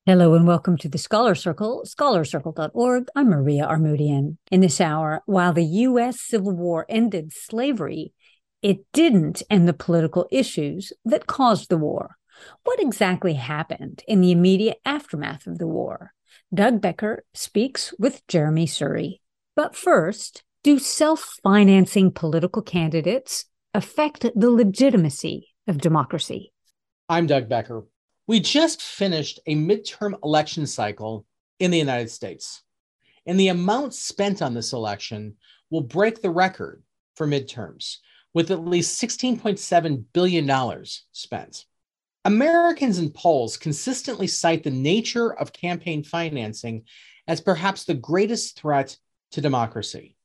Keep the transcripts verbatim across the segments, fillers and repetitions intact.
Hello and welcome to the Scholar Circle, scholar circle dot org. I'm Maria Armoudian. In this hour, while the U S Civil War ended slavery, it didn't end the political issues that caused the war. What exactly happened in the immediate aftermath of the war? Doug Becker speaks with Jeremy Surrey. But first, do self-financing political candidates affect the legitimacy of democracy? I'm Doug Becker. We just finished a midterm election cycle in the United States, and the amount spent on this election will break the record for midterms, with at least sixteen point seven billion dollars spent. Americans in polls consistently cite the nature of campaign financing as perhaps the greatest threat to democracy.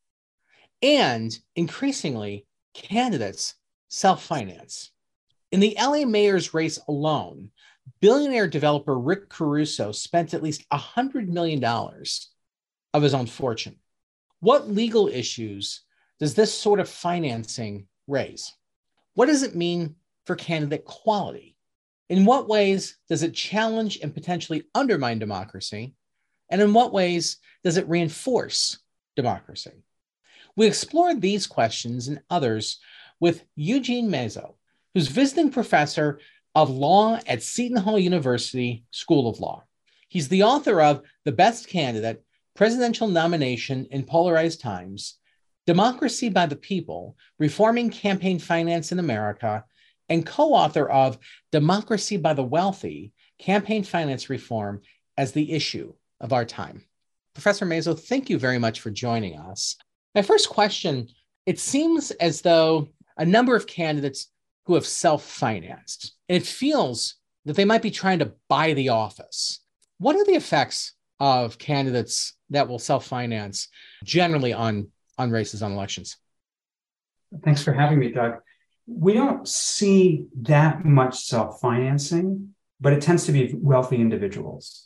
And increasingly, candidates self-finance. In the L A mayor's race alone, billionaire developer Rick Caruso spent at least one hundred million dollars of his own fortune. What legal issues does this sort of financing raise? What does it mean for candidate quality? In what ways does it challenge and potentially undermine democracy? And in what ways does it reinforce democracy? We explored these questions and others with Eugene Mezo, who's visiting professor of law at Seton Hall University School of Law. He's the author of The Best Candidate, Presidential Nomination in Polarized Times, Democracy by the People, Reforming Campaign Finance in America, and co-author of Democracy by the Wealthy, Campaign Finance Reform as the Issue of Our Time. Professor Mezo, thank you very much for joining us. My first question, it seems as though a number of candidates who have self-financed, and it feels that they might be trying to buy the office. What are the effects of candidates that will self-finance generally on, on races, on elections? Thanks for having me, Doug. We don't see that much self-financing, but it tends to be wealthy individuals.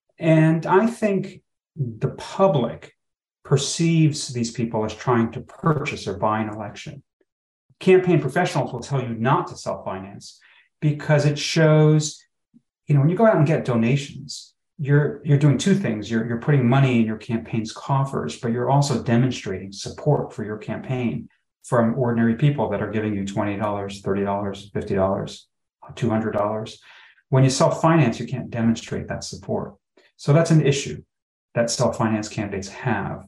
And I think the public perceives these people as trying to purchase or buy an election. Campaign professionals will tell you not to self-finance because it shows, you know, when you go out and get donations, you're you're doing two things. You're, you're putting money in your campaign's coffers, but you're also demonstrating support for your campaign from ordinary people that are giving you twenty dollars, thirty dollars, fifty dollars, two hundred dollars. When you self-finance, you can't demonstrate that support. So that's an issue that self-finance candidates have.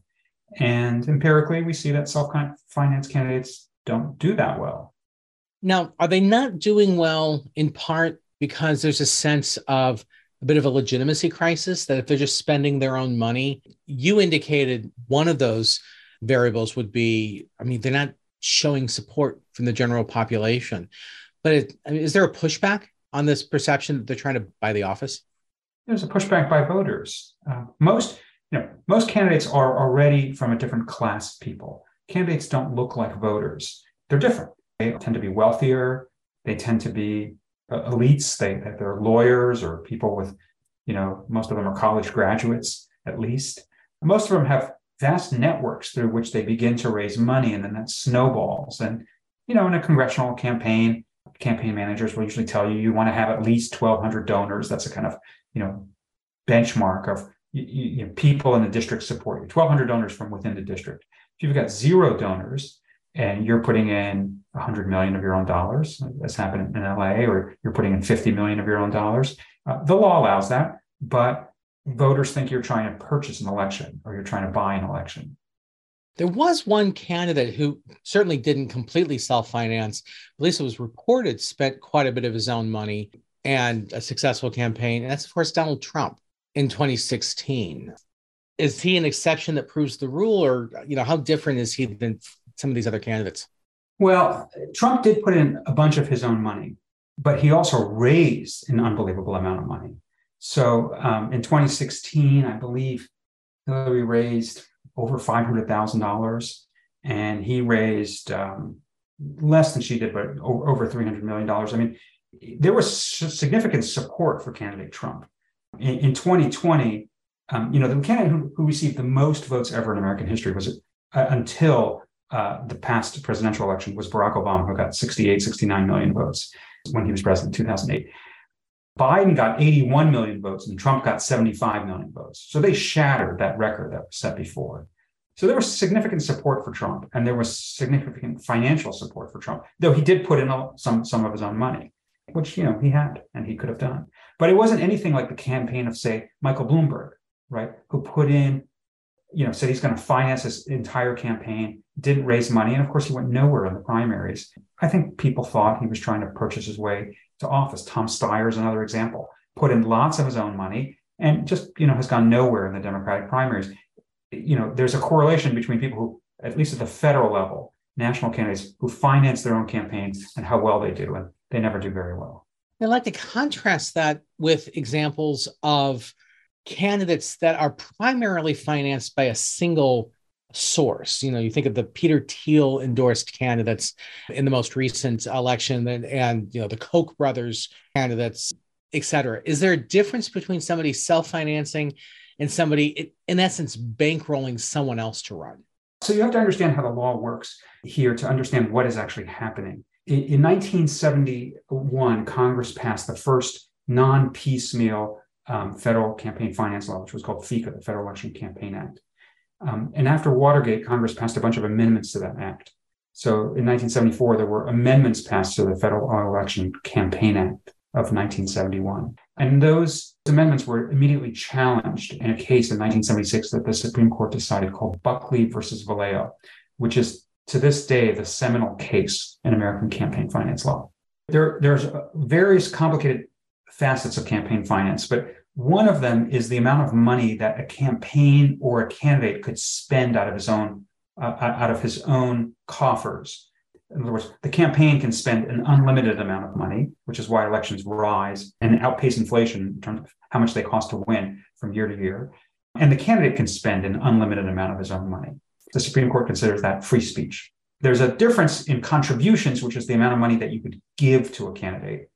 And empirically, we see that self-finance candidates don't do that well. Now, are they not doing well in part because there's a sense of a bit of a legitimacy crisis, that if they're just spending their own money? You indicated one of those variables would be, I mean, they're not showing support from the general population. But it, I mean, is there a pushback on this perception that they're trying to buy the office? There's a pushback by voters. Uh, most, you know, most candidates are already from a different class of people. Candidates don't look like voters. They're different. They tend to be wealthier. They tend to be uh, elites. They, they're lawyers or people with, you know, most of them are college graduates, at least. Most of them have vast networks through which they begin to raise money, and then that snowballs. And, you know, in a congressional campaign, campaign managers will usually tell you you want to have at least twelve hundred donors. That's a kind of, you know, benchmark of you, you know, people in the district support you. twelve hundred donors from within the district. If you've got zero donors and you're putting in one hundred million of your own dollars, as happened in L A, or you're putting in fifty million of your own dollars, uh, the law allows that, but voters think you're trying to purchase an election or you're trying to buy an election. There was one candidate who certainly didn't completely self-finance. At least it was reported, spent quite a bit of his own money and a successful campaign. And that's, of course, Donald Trump in twenty sixteen. Is he an exception that proves the rule, or, you know, how different is he than some of these other candidates? Well, Trump did put in a bunch of his own money, but he also raised an unbelievable amount of money. So um, in twenty sixteen, I believe Hillary raised over five hundred thousand dollars, and he raised um, less than she did, but over three hundred million dollars. I mean, there was significant support for candidate Trump. In, in twenty twenty, um, you know, the candidate who, who received the most votes ever in American history was uh, until uh, the past presidential election was Barack Obama, who got sixty-eight, sixty-nine million votes when he was president in two thousand eight. Biden got eighty-one million votes and Trump got seventy-five million votes. So they shattered that record that was set before. So there was significant support for Trump, and there was significant financial support for Trump, though he did put in some, some of his own money, which, you know, he had and he could have done. But it wasn't anything like the campaign of, say, Michael Bloomberg, right, who put in, you know, said he's going to finance his entire campaign, didn't raise money. And of course, he went nowhere in the primaries. I think people thought he was trying to purchase his way to office. Tom Steyer is another example, put in lots of his own money and just, you know, has gone nowhere in the Democratic primaries. You know, there's a correlation between people who, at least at the federal level, national candidates who finance their own campaigns and how well they do. And they never do very well. I'd like to contrast that with examples of candidates that are primarily financed by a single source. You know, you think of the Peter Thiel endorsed candidates in the most recent election and, and you know, the Koch brothers candidates, et cetera. Is there a difference between somebody self-financing and somebody, in essence, bankrolling someone else to run? So you have to understand how the law works here to understand what is actually happening. In, in nineteen seventy-one, Congress passed the first non-piecemeal um, federal campaign finance law, which was called FECA, the Federal Election Campaign Act. Um, and after Watergate, Congress passed a bunch of amendments to that act. So in nineteen seventy-four, there were amendments passed to the Federal Election Campaign Act of nineteen seventy-one. And those amendments were immediately challenged in a case in nineteen seventy-six that the Supreme Court decided called Buckley versus Valeo, which is to this day the seminal case in American campaign finance law. There, there's various complicated facets of campaign finance, but one of them is the amount of money that a campaign or a candidate could spend out of his own uh, out of his own coffers. In other words, the campaign can spend an unlimited amount of money, which is why elections rise and outpace inflation in terms of how much they cost to win from year to year. And the candidate can spend an unlimited amount of his own money. The Supreme Court considers that free speech. There's a difference in contributions, which is the amount of money that you could give to a candidate.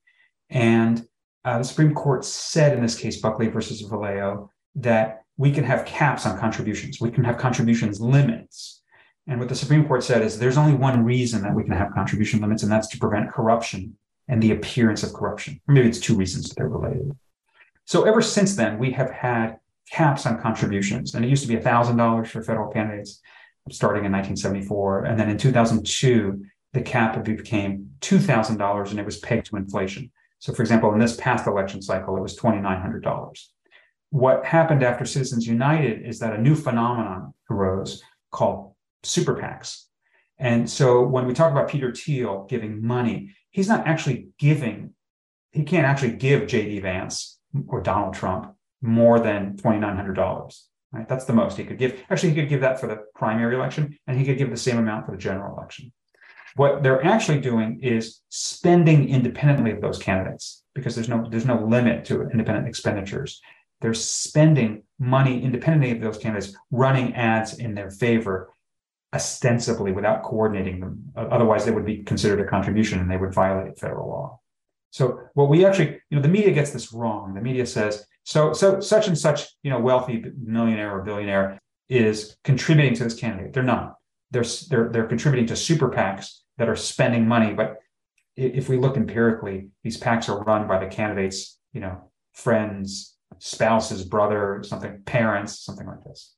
And uh, the Supreme Court said in this case, Buckley versus Valeo, that we can have caps on contributions. We can have contributions limits. And what the Supreme Court said is there's only one reason that we can have contribution limits, and that's to prevent corruption and the appearance of corruption. Or maybe it's two reasons that they're related. So ever since then, we have had caps on contributions. And it used to be one thousand dollars for federal candidates starting in nineteen seventy-four. And then in two thousand two, the cap became two thousand dollars and it was pegged to inflation. So for example, in this past election cycle, it was two thousand nine hundred dollars. What happened after Citizens United is that a new phenomenon arose called super PACs. And so when we talk about Peter Thiel giving money, he's not actually giving, he can't actually give J D Vance or Donald Trump more than two thousand nine hundred dollars. Right? That's the most he could give. Actually, he could give that for the primary election, and he could give the same amount for the general election. What they're actually doing is spending independently of those candidates, because there's no there's no limit to independent expenditures. They're spending money independently of those candidates, running ads in their favor, ostensibly without coordinating them. Otherwise, they would be considered a contribution and they would violate federal law. So what we actually, you know, the media gets this wrong. The media says, so so such and such, you know, wealthy millionaire or billionaire is contributing to this candidate. They're not. They're they're they're contributing to super PACs that are spending money. But if we look empirically, these PACs are run by the candidates, you know, friends, spouses, brother, something, parents, something like this.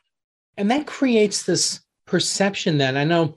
And that creates this perception then. I know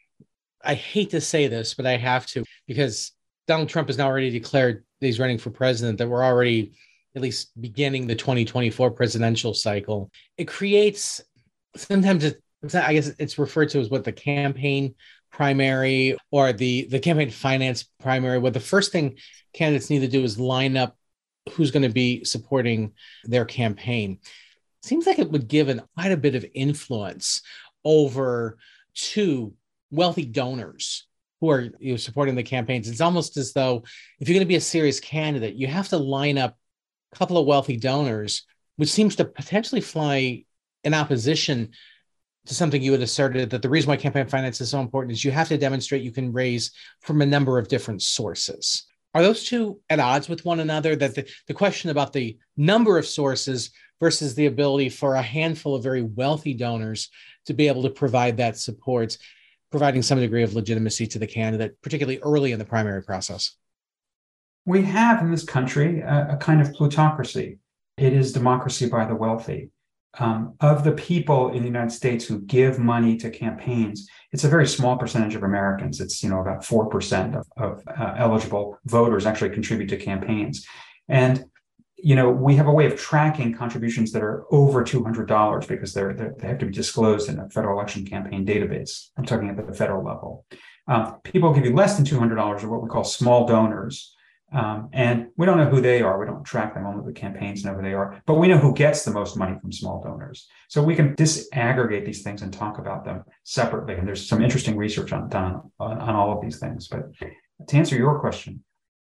I hate to say this, but I have to, because Donald Trump has now already declared that he's running for president, that we're already at least beginning the twenty twenty-four presidential cycle. It creates, sometimes it, I guess it's referred to as what the campaign primary or the, the campaign finance primary, where the first thing candidates need to do is line up who's going to be supporting their campaign. Seems like it would give an, quite a bit of influence over to wealthy donors who are you know, supporting the campaigns. It's almost as though if you're going to be a serious candidate, you have to line up a couple of wealthy donors, which seems to potentially fly in opposition to something you had asserted, that the reason why campaign finance is so important is you have to demonstrate you can raise from a number of different sources. Are those two at odds with one another, that the, the question about the number of sources versus the ability for a handful of very wealthy donors to be able to provide that support, providing some degree of legitimacy to the candidate, particularly early in the primary process? We have in this country a, a kind of plutocracy. It is democracy by the wealthy. Um, of the people in the United States who give money to campaigns, it's a very small percentage of Americans. It's, you know, about four percent of, of uh, eligible voters actually contribute to campaigns. And, you know, we have a way of tracking contributions that are over two hundred dollars because they're, they're, they have to be disclosed in a federal election campaign database. I'm talking at the federal level. Um, people who give you less than two hundred dollars are what we call small donors. Um, and we don't know who they are. We don't track them, only the campaigns know who they are, but we know who gets the most money from small donors. So we can disaggregate these things and talk about them separately. And there's some interesting research on, done on, on all of these things. But to answer your question,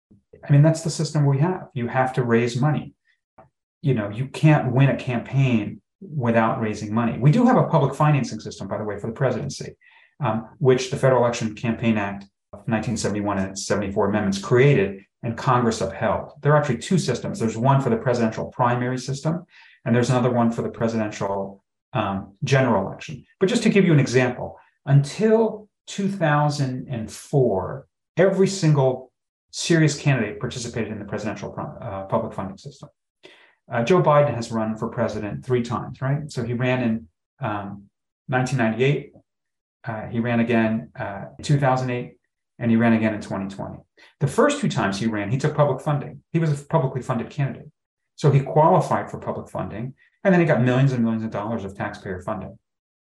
I mean, that's the system we have. You have to raise money. You know, you can't win a campaign without raising money. We do have a public financing system, by the way, for the presidency, um, which the Federal Election Campaign Act of nineteen seventy-one and its seventy-four amendments created and Congress upheld. There are actually two systems. There's one for the presidential primary system, and there's another one for the presidential um, general election. But just to give you an example, until two thousand four, every single serious candidate participated in the presidential uh, public funding system. Uh, Joe Biden has run for president three times, right? So he ran in um, nineteen ninety-eight, uh, he ran again uh, in two thousand eight, and he ran again in twenty twenty. The first two times he ran, he took public funding. He was a publicly funded candidate. So he qualified for public funding, and then he got millions and millions of dollars of taxpayer funding.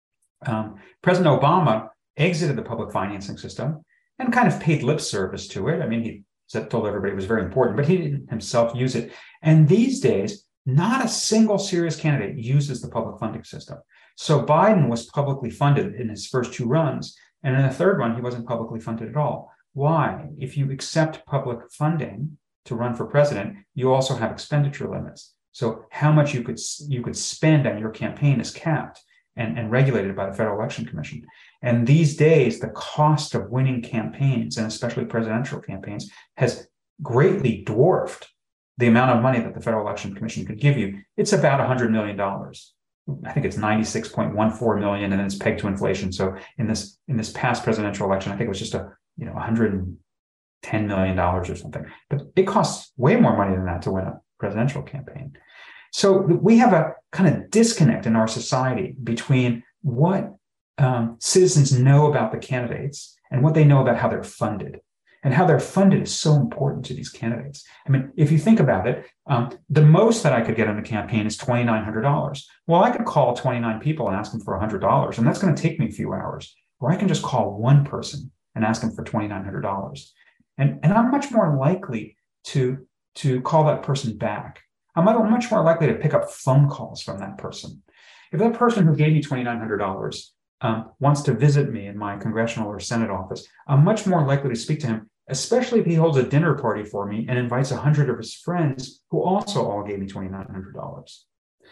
Um, President Obama exited the public financing system and kind of paid lip service to it. I mean, he said, told everybody it was very important, but he didn't himself use it. And these days, not a single serious candidate uses the public funding system. So Biden was publicly funded in his first two runs, and in the third run, he wasn't publicly funded at all. Why? If you accept public funding to run for president, you also have expenditure limits. So how much you could you could spend on your campaign is capped and, and regulated by the Federal Election Commission. And these days, the cost of winning campaigns, and especially presidential campaigns, has greatly dwarfed the amount of money that the Federal Election Commission could give you. It's about one hundred million dollars. I think it's ninety-six point one four million, and then it's pegged to inflation. So in this in this past presidential election, I think it was just a you know one hundred ten million dollars or something. But it costs way more money than that to win a presidential campaign. So we have a kind of disconnect in our society between what um, citizens know about the candidates and what they know about how they're funded. And how they're funded is so important to these candidates. I mean, if you think about it, um, the most that I could get on a campaign is two thousand nine hundred dollars. Well, I could call twenty-nine people and ask them for one hundred dollars, and that's going to take me a few hours. Or I can just call one person and ask them for two thousand nine hundred dollars. And, and I'm much more likely to, to call that person back. I'm much more likely to pick up phone calls from that person. If that person who gave me two thousand nine hundred dollars Um, wants to visit me in my congressional or Senate office, I'm much more likely to speak to him, especially if he holds a dinner party for me and invites a hundred of his friends who also all gave me two thousand nine hundred dollars.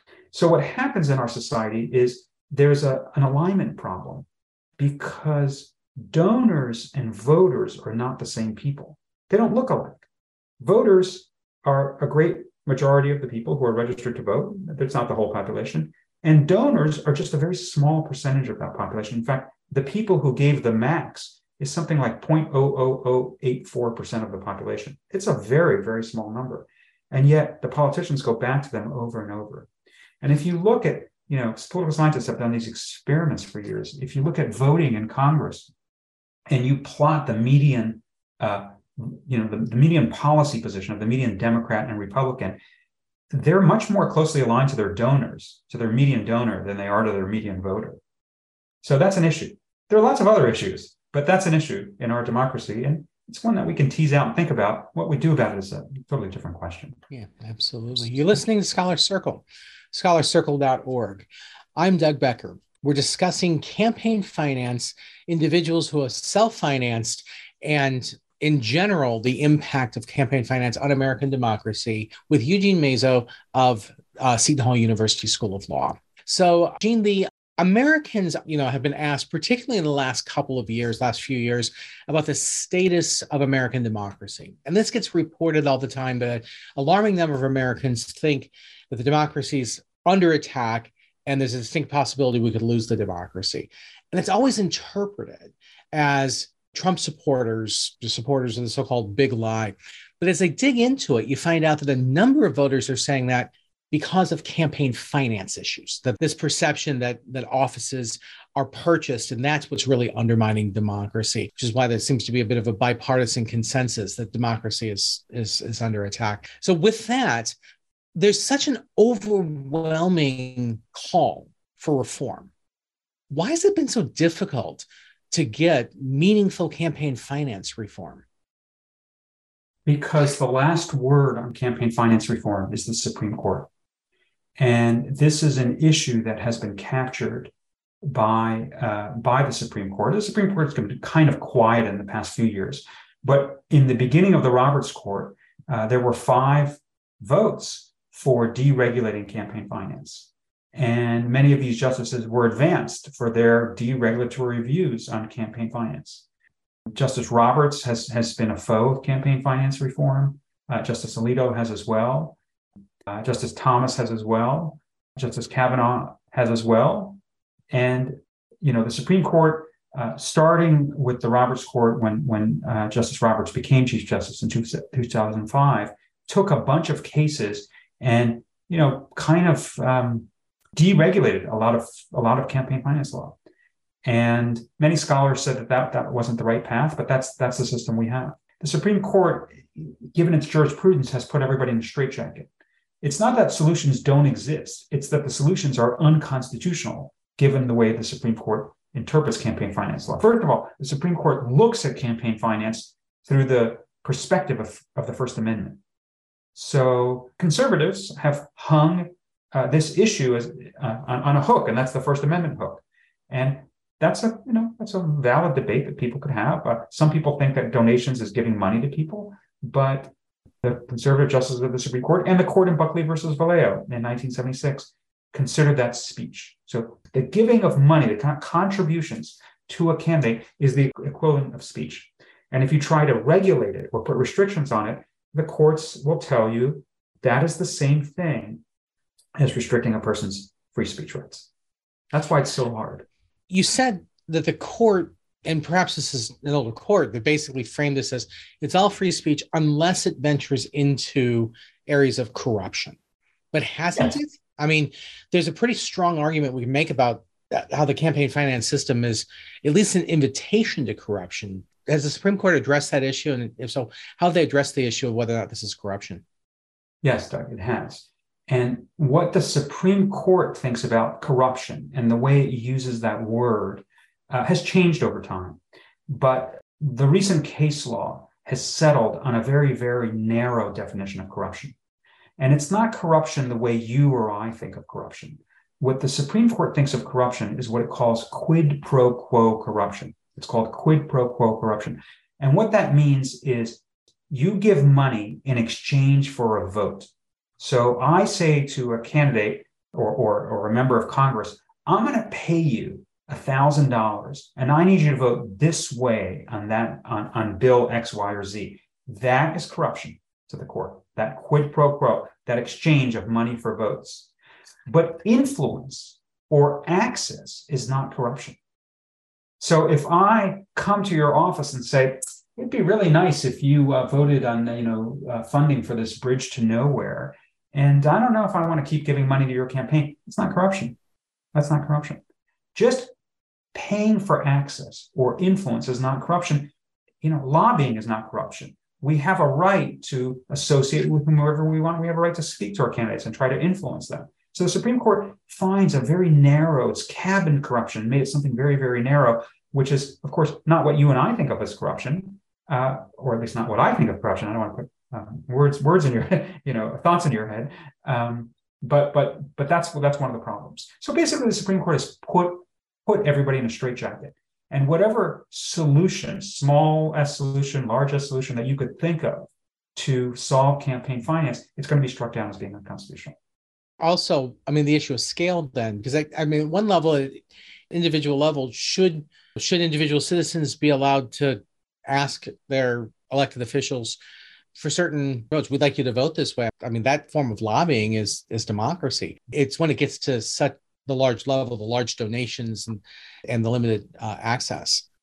So what happens in our society is there's a, an alignment problem because donors and voters are not the same people. They don't look alike. Voters are a great majority of the people who are registered to vote. That's not the whole population. And donors are just a very small percentage of that population. In fact, the people who gave the max is something like zero point zero zero zero eight four percent of the population. It's a very, very small number. And yet the politicians go back to them over and over. And if you look at, you know, political scientists have done these experiments for years. If you look at voting in Congress and you plot the median, uh, you know, the, the median policy position of the median Democrat and Republican, they're much more closely aligned to their donors, to their median donor, than they are to their median voter. So that's an issue. There are lots of other issues, but that's an issue in our democracy. And it's one that we can tease out and think about. What we do about it is a totally different question. Yeah, absolutely. You're listening to Scholar Circle, scholar circle dot org. I'm Doug Becker. We're discussing campaign finance, individuals who are self-financed, and in general, the impact of campaign finance on American democracy with Eugene Mazo of uh, Seton Hall University School of Law. So, Gene, the Americans, you know, have been asked, particularly in the last couple of years, last few years, about the status of American democracy. And this gets reported all the time, but an alarming number of Americans think that the democracy is under attack and there's a distinct possibility we could lose the democracy. And it's always interpreted as Trump supporters, the supporters of the so-called big lie. But as they dig into it, you find out that a number of voters are saying that because of campaign finance issues, that this perception that that offices are purchased, and that's what's really undermining democracy, which is why there seems to be a bit of a bipartisan consensus that democracy is, is, is under attack. So with that, there's such an overwhelming call for reform. Why has it been so difficult to get meaningful campaign finance reform? Because the last word on campaign finance reform is the Supreme Court. And this is an issue that has been captured by, uh, by the Supreme Court. The Supreme Court has been kind of quiet in the past few years. But in the beginning of the Roberts Court, uh, there were five votes for deregulating campaign finance. And many of these justices were advanced for their deregulatory views on campaign finance. Justice Roberts has, has been a foe of campaign finance reform. Uh, Justice Alito has as well. Uh, Justice Thomas has as well. Justice Kavanaugh has as well. And, you know, the Supreme Court, uh, starting with the Roberts Court when, when uh, Justice Roberts became Chief Justice in two thousand five, took a bunch of cases and, you know, kind of um, deregulated a lot of a lot of campaign finance law. And many scholars said that, that that wasn't the right path, but that's that's the system we have. The Supreme Court, given its jurisprudence, has put everybody in a straitjacket. It's not that solutions don't exist. It's that the solutions are unconstitutional, given the way the Supreme Court interprets campaign finance law. First of all, the Supreme Court looks at campaign finance through the perspective of, of the First Amendment. So conservatives have hung uh, this issue as uh, on, on a hook, and that's the First Amendment hook. And that's a you know that's a valid debate that people could have. Uh, some people think that donations is giving money to people, but the conservative justices of the Supreme Court and the court in Buckley versus Vallejo in nineteen seventy-six considered that speech. So the giving of money, the con- contributions to a candidate is the equivalent of speech. And if you try to regulate it or put restrictions on it, the courts will tell you that is the same thing as restricting a person's free speech rights. That's why it's so hard. You said that the court, and perhaps this is an older court, that basically framed this as it's all free speech unless it ventures into areas of corruption. But hasn't yes. it? I mean, there's a pretty strong argument we can make about that, how the campaign finance system is at least an invitation to corruption. Has the Supreme Court addressed that issue? And if so, how have they addressed the issue of whether or not this is corruption? Yes, Doug, it has. And what the Supreme Court thinks about corruption and the way it uses that word uh, has changed over time. But the recent case law has settled on a very, very narrow definition of corruption. And it's not corruption the way you or I think of corruption. What the Supreme Court thinks of corruption is what it calls quid pro quo corruption. It's called quid pro quo corruption. And what that means is you give money in exchange for a vote. So I say to a candidate or, or, or a member of Congress, I'm going to pay you one thousand dollars and I need you to vote this way on that on, on bill X, Y, or Z. That is corruption to the court, that quid pro quo, that exchange of money for votes. But influence or access is not corruption. So if I come to your office and say, it'd be really nice if you uh, voted on you know uh, funding for this bridge to nowhere, and I don't know if I want to keep giving money to your campaign, it's not corruption. That's not corruption. Just paying for access or influence is not corruption. You know, lobbying is not corruption. We have a right to associate with whomever we want. We have a right to speak to our candidates and try to influence them. So the Supreme Court finds a very narrow, it's cabined corruption, made it something very, very narrow, which is, of course, not what you and I think of as corruption, uh, or at least not what I think of corruption. I don't want to put um, words words in your head, you know, thoughts in your head. Um, but but but that's that's one of the problems. So basically, the Supreme Court has put put everybody in a straitjacket. And whatever solution, small s solution, large s solution that you could think of to solve campaign finance, it's going to be struck down as being unconstitutional. Also, I mean, the issue of scale then, because I, I mean, at one level, individual level, should should individual citizens be allowed to ask their elected officials for certain votes? We'd like you to vote this way. I mean, that form of lobbying is is democracy. It's when it gets to such the large level, the large donations and, and the limited uh, access.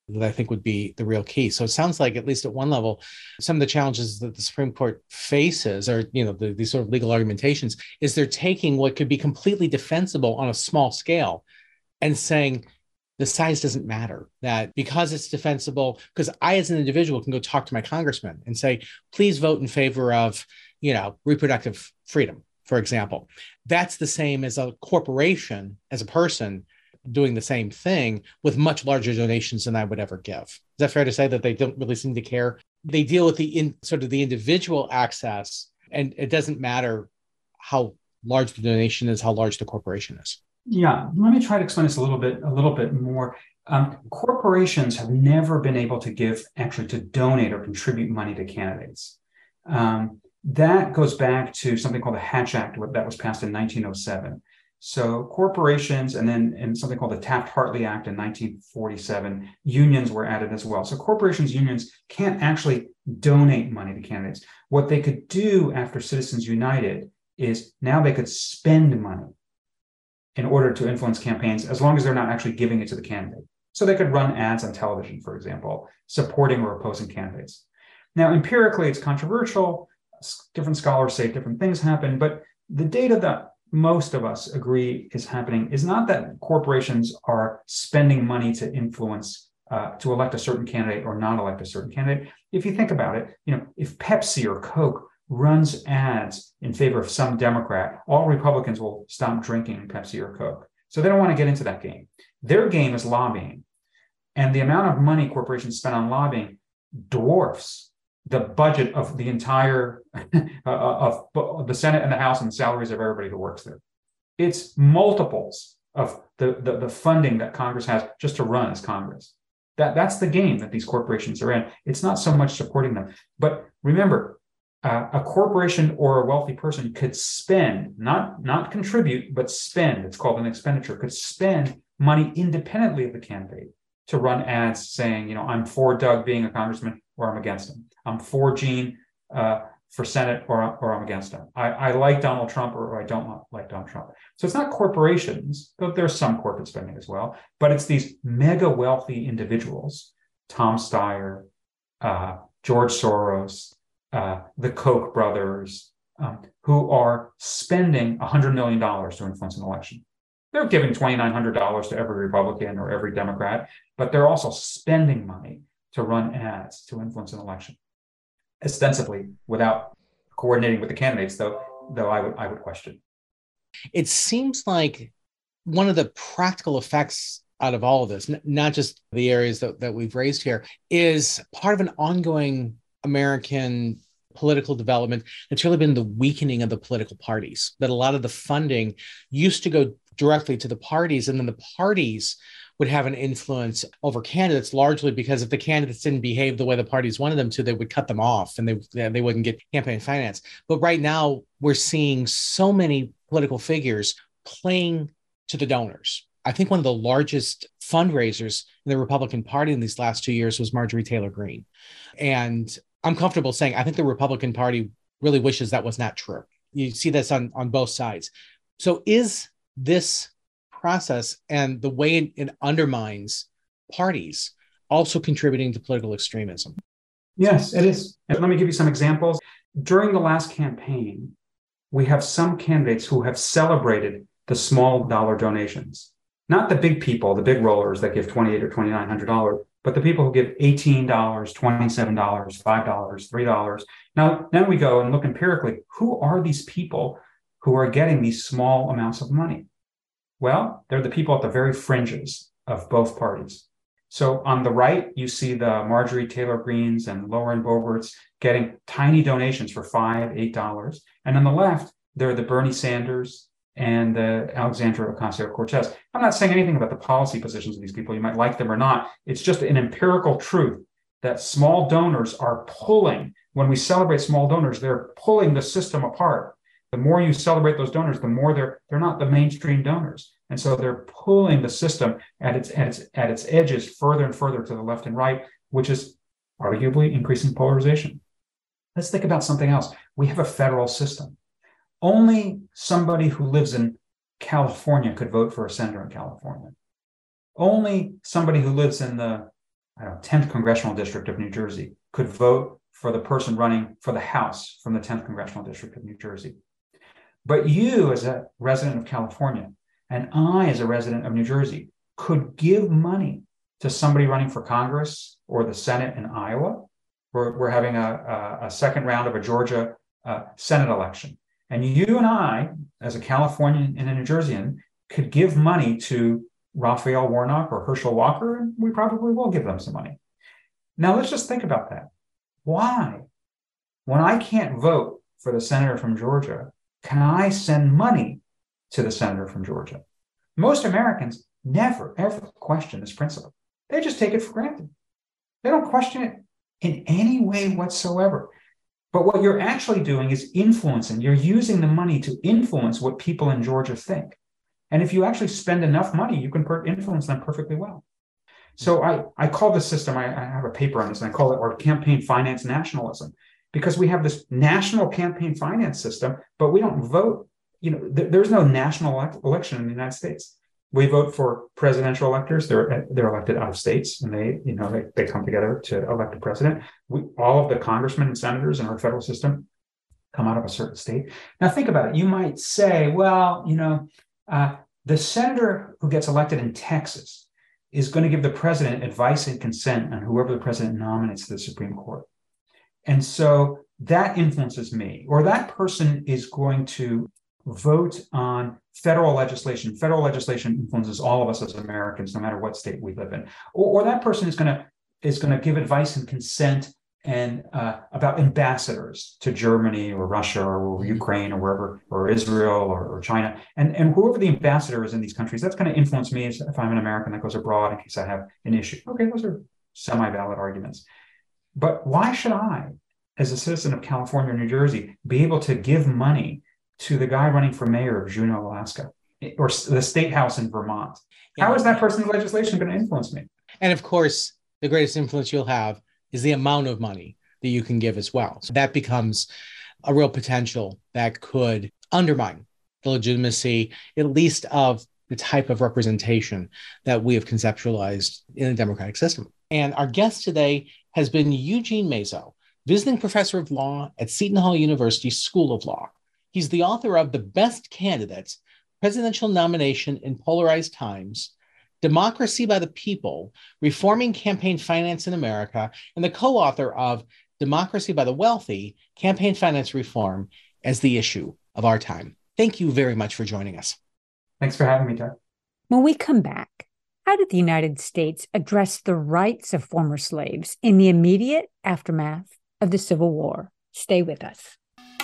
that I think would be the real key. So it sounds like, at least at one level, some of the challenges that the Supreme Court faces, or, you know, the, these sort of legal argumentations, is they're taking what could be completely defensible on a small scale and saying the size doesn't matter, that because it's defensible, because I as an individual can go talk to my congressman and say, please vote in favor of, you know, reproductive freedom, for example. That's the same as a corporation, as a person, doing the same thing with much larger donations than I would ever give. Is that fair to say, that they don't really seem to care? They deal with the in, sort of the individual access, and it doesn't matter how large the donation is, how large the corporation is. Yeah, let me try to explain this a little bit, a little bit more. Um, corporations have never been able to give, actually to donate or contribute money to candidates. Um, that goes back to something called the Hatch Act that was passed in nineteen oh seven. So corporations, and then in something called the Taft-Hartley Act in nineteen forty-seven, unions were added as well. So corporations, unions can't actually donate money to candidates. What they could do after Citizens United is now they could spend money in order to influence campaigns, as long as they're not actually giving it to the candidate. So they could run ads on television, for example, supporting or opposing candidates. Now, empirically, it's controversial. Different scholars say different things happen, but the data that most of us agree is happening is not that corporations are spending money to influence, uh, to elect a certain candidate or not elect a certain candidate. If you think about it, you know, if Pepsi or Coke runs ads in favor of some Democrat, all Republicans will stop drinking Pepsi or Coke. So they don't want to get into that game. Their game is lobbying. And the amount of money corporations spend on lobbying dwarfs the budget of the entire uh, of, of the Senate and the House and the salaries of everybody who works there. It's multiples of the, the, the funding that Congress has just to run as Congress. That, that's the game that these corporations are in. It's not so much supporting them. But remember, uh, a corporation or a wealthy person could spend, not, not contribute, but spend, it's called an expenditure, could spend money independently of the candidate to run ads saying, you know, I'm for Doug being a congressman, or I'm against him. I'm for Gene uh, for Senate, or, or I'm against him. I, I like Donald Trump, or, or I don't like Donald Trump. So it's not corporations, though there's some corporate spending as well, but it's these mega wealthy individuals, Tom Steyer, uh, George Soros, uh, the Koch brothers, um, who are spending one hundred million dollars to influence an election. They're giving two thousand nine hundred dollars to every Republican or every Democrat, but they're also spending money to run ads to influence an election, ostensibly without coordinating with the candidates, though, though I would, I would question. It seems like one of the practical effects out of all of this, n- not just the areas that, that we've raised here, is part of an ongoing American political development that's really been the weakening of the political parties, that a lot of the funding used to go directly to the parties, and then the parties would have an influence over candidates, largely because if the candidates didn't behave the way the parties wanted them to, they would cut them off and they, they wouldn't get campaign finance. But right now, we're seeing so many political figures playing to the donors. I think one of the largest fundraisers in the Republican Party in these last two years was Marjorie Taylor Greene. And I'm comfortable saying I think the Republican Party really wishes that was not true. You see this on, on both sides. So is this process and the way it, it undermines parties also contributing to political extremism? Yes, it is. And let me give you some examples. During the last campaign, we have some candidates who have celebrated the small dollar donations, not the big people, the big rollers that give twenty-eight hundred dollars or twenty-nine hundred dollars, but the people who give eighteen dollars, twenty-seven dollars, five dollars, three dollars. Now, then we go and look empirically, who are these people who are getting these small amounts of money? Well, they're the people at the very fringes of both parties. So on the right, you see the Marjorie Taylor Greenes and Lauren Boeberts getting tiny donations for five dollars, eight dollars. And on the left, there are the Bernie Sanders and the Alexandria Ocasio-Cortez. I'm not saying anything about the policy positions of these people. You might like them or not. It's just an empirical truth that small donors are pulling. When we celebrate small donors, they're pulling the system apart. The more you celebrate those donors, the more they're they're not the mainstream donors. And so they're pulling the system at its, at its, at its edges further and further to the left and right, which is arguably increasing polarization. Let's think about something else. We have a federal system. Only somebody who lives in California could vote for a senator in California. Only somebody who lives in the I don't know, tenth Congressional District of New Jersey could vote for the person running for the House from the tenth Congressional District of New Jersey. But you, as a resident of California, and I, as a resident of New Jersey, could give money to somebody running for Congress or the Senate in Iowa. We're, we're having a, a, a second round of a Georgia uh, Senate election. And you and I, as a Californian and a New Jerseyan, could give money to Raphael Warnock or Herschel Walker, and we probably will give them some money. Now, let's just think about that. Why? When I can't vote for the senator from Georgia, can I send money to the senator from Georgia? Most Americans never, ever question this principle. They just take it for granted. They don't question it in any way whatsoever. But what you're actually doing is influencing. You're using the money to influence what people in Georgia think. And if you actually spend enough money, you can per- influence them perfectly well. So I, I call this system, I, I have a paper on this, and I call it our campaign finance nationalism, because we have this national campaign finance system, but we don't vote. You know, th- there's no national elect- election in the United States. We vote for presidential electors. They're they're elected out of states, and they you know they, they come together to elect a president. We, all of the congressmen and senators in our federal system come out of a certain state. Now think about it. You might say, well, you know, uh, the senator who gets elected in Texas is going to give the president advice and consent on whoever the president nominates to the Supreme Court, and so that influences me. Or that person is going to vote on federal legislation. Federal legislation influences all of us as Americans, no matter what state we live in. Or, or that person is going to is going to give advice and consent and uh, about ambassadors to Germany or Russia or Ukraine or wherever, or Israel or, or China. And, and whoever the ambassador is in these countries, that's going to influence me if I'm an American that goes abroad in case I have an issue. Okay, those are semi-valid arguments. But why should I, as a citizen of California or New Jersey, be able to give money to the guy running for mayor of Juneau, Alaska, or the state house in Vermont? Yeah. How is that person's legislation going to influence me? And of course, the greatest influence you'll have is the amount of money that you can give as well. So that becomes a real potential that could undermine the legitimacy, at least of the type of representation that we have conceptualized in the democratic system. And our guest today has been Eugene Mazo, visiting professor of law at Seton Hall University School of Law. He's the author of The Best Candidates, Presidential Nomination in Polarized Times, Democracy by the People, Reforming Campaign Finance in America, and the co-author of Democracy by the Wealthy, Campaign Finance Reform as the Issue of Our Time. Thank you very much for joining us. Thanks for having me, Doug. When we come back, how did the United States address the rights of former slaves in the immediate aftermath of the Civil War? Stay with us.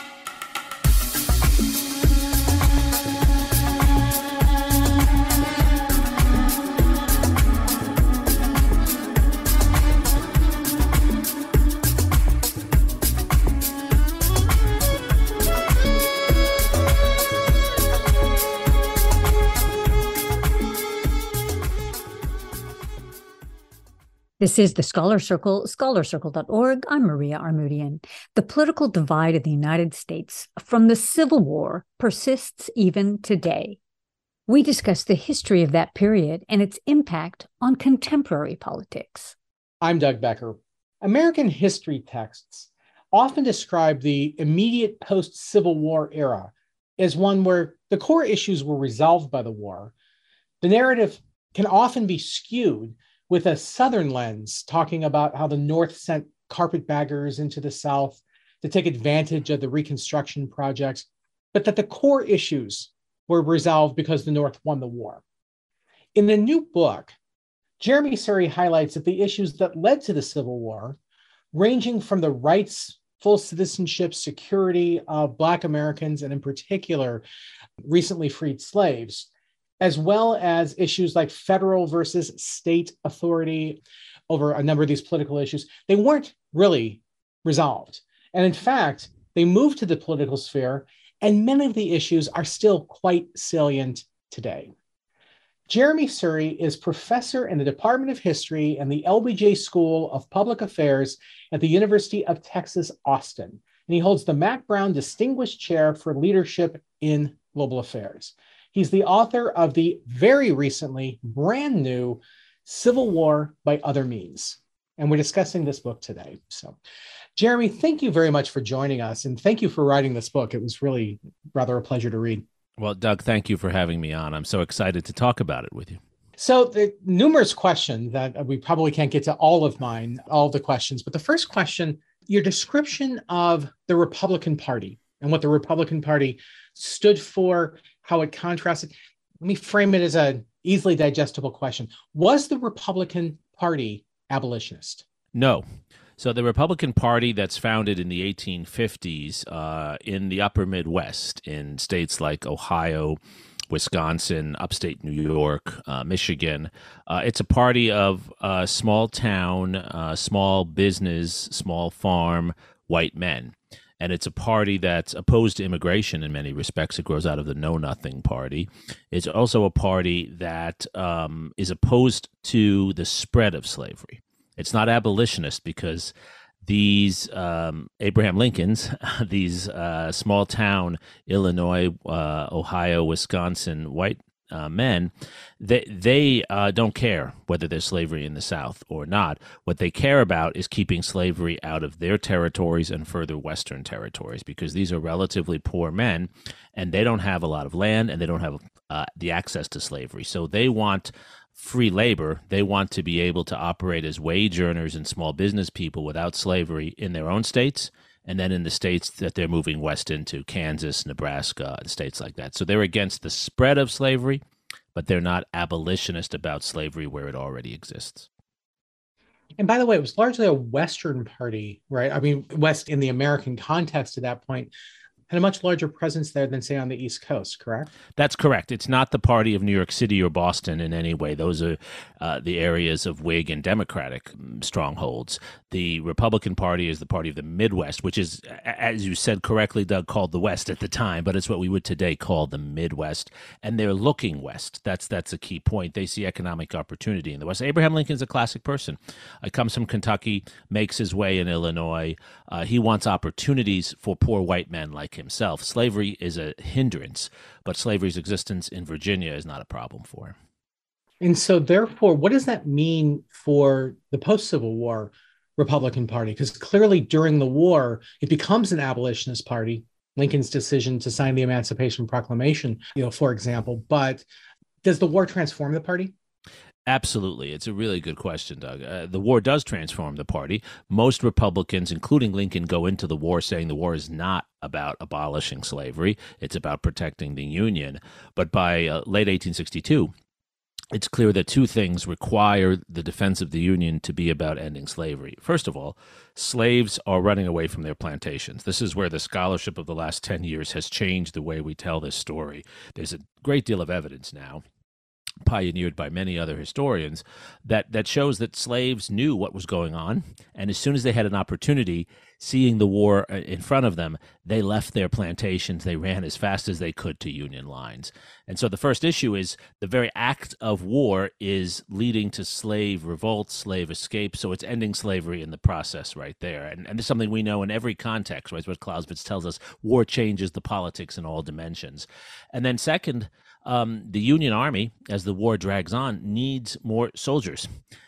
This is the Scholar Circle, scholar circle dot org. I'm Maria Armoudian. The political divide in the United States from the Civil War persists even today. We discuss the history of that period and its impact on contemporary politics. I'm Doug Becker. American history texts often describe the immediate post-Civil War era as one where the core issues were resolved by the war. The narrative can often be skewed with a Southern lens, talking about how the North sent carpetbaggers into the South to take advantage of the Reconstruction projects, but that the core issues were resolved because the North won the war. In the new book, Jeremy Surrey highlights that the issues that led to the Civil War, ranging from the rights, full citizenship, security of Black Americans, and in particular, recently freed slaves, as well as issues like federal versus state authority over a number of these political issues, they weren't really resolved. And in fact, they moved to the political sphere, and many of the issues are still quite salient today. Jeremy Surrey is professor in the Department of History and the L B J School of Public Affairs at the University of Texas, Austin. And he holds the Mack Brown Distinguished Chair for Leadership in Global Affairs. He's the author of the very recently brand new Civil War by Other Means. And we're discussing this book today. So, Jeremy, thank you very much for joining us. And thank you for writing this book. It was really rather a pleasure to read. Well, Doug, thank you for having me on. I'm so excited to talk about it with you. So the numerous questions that we probably can't get to all of mine, all of the questions, but the first question, your description of the Republican Party and what the Republican Party stood for, how it contrasted. Let me frame it as an easily digestible question. Was the Republican Party abolitionist? No. So the Republican Party that's founded in the eighteen fifties uh, in the upper Midwest, in states like Ohio, Wisconsin, upstate New York, uh, Michigan. Uh, it's a party of uh, small town, uh, small business, small farm, white men. And it's a party that's opposed to immigration in many respects. It grows out of the Know Nothing Party. It's also a party that um, is opposed to the spread of slavery. It's not abolitionist because these um, Abraham Lincolns, these uh, small town Illinois, uh, Ohio, Wisconsin white uh, men, they they uh, don't care whether there's slavery in the South or not. What they care about is keeping slavery out of their territories and further Western territories, because these are relatively poor men and they don't have a lot of land and they don't have uh, the access to slavery. So they want free labor. They want to be able to operate as wage earners and small business people without slavery in their own states, and then in the states that they're moving west into, Kansas, Nebraska, and states like that. So they're against the spread of slavery, but they're not abolitionist about slavery where it already exists. And by the way, it was largely a Western party, right? I mean, West in the American context at that point, had a much larger presence there than, say, on the East Coast, correct? That's correct. It's not the party of New York City or Boston in any way. Those are uh, the areas of Whig and Democratic strongholds. The Republican Party is the party of the Midwest, which is, as you said correctly, Doug, called the West at the time, but it's what we would today call the Midwest. And they're looking west. That's that's a key point. They see economic opportunity in the West. Abraham Lincoln's a classic person. He comes from Kentucky, makes his way in Illinois. Uh, he wants opportunities for poor white men like himself. Slavery is a hindrance, but slavery's existence in Virginia is not a problem for him. And so therefore, what does that mean for the post-Civil War Republican Party? Because clearly during the war, it becomes an abolitionist party, Lincoln's decision to sign the Emancipation Proclamation, you know, for example. But does the war transform the party? Absolutely. It's a really good question, Doug. Uh, the war does transform the party. Most Republicans, including Lincoln, go into the war saying the war is not about abolishing slavery. It's about protecting the Union. But by uh, late eighteen sixty-two, it's clear that two things require the defense of the Union to be about ending slavery. First of all, slaves are running away from their plantations. This is where the scholarship of the last ten years has changed the way we tell this story. There's a great deal of evidence now, pioneered by many other historians, that that shows that slaves knew what was going on, and as soon as they had an opportunity, seeing the war in front of them, they left their plantations. They ran as fast as they could to Union lines. And so the first issue is the very act of war is leading to slave revolt, slave escape, so it's ending slavery in the process right there. And, and this is something we know in every context, right? It's what Clausewitz tells us. War changes the politics in all dimensions. And then second, Um, the Union Army, as the war drags on, needs more soldiers.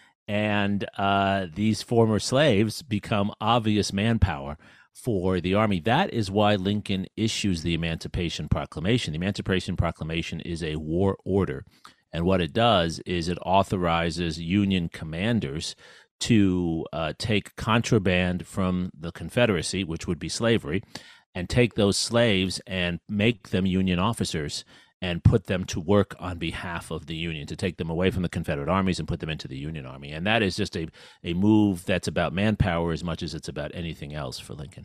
And uh, these former slaves become obvious manpower for the Army. That is why Lincoln issues the Emancipation Proclamation. The Emancipation Proclamation is a war order. And what it does is it authorizes Union commanders to uh, take contraband from the Confederacy, which would be slavery, and take those slaves and make them Union officers and put them to work on behalf of the Union, to take them away from the Confederate armies and put them into the Union Army. And that is just a, a move that's about manpower as much as it's about anything else for Lincoln.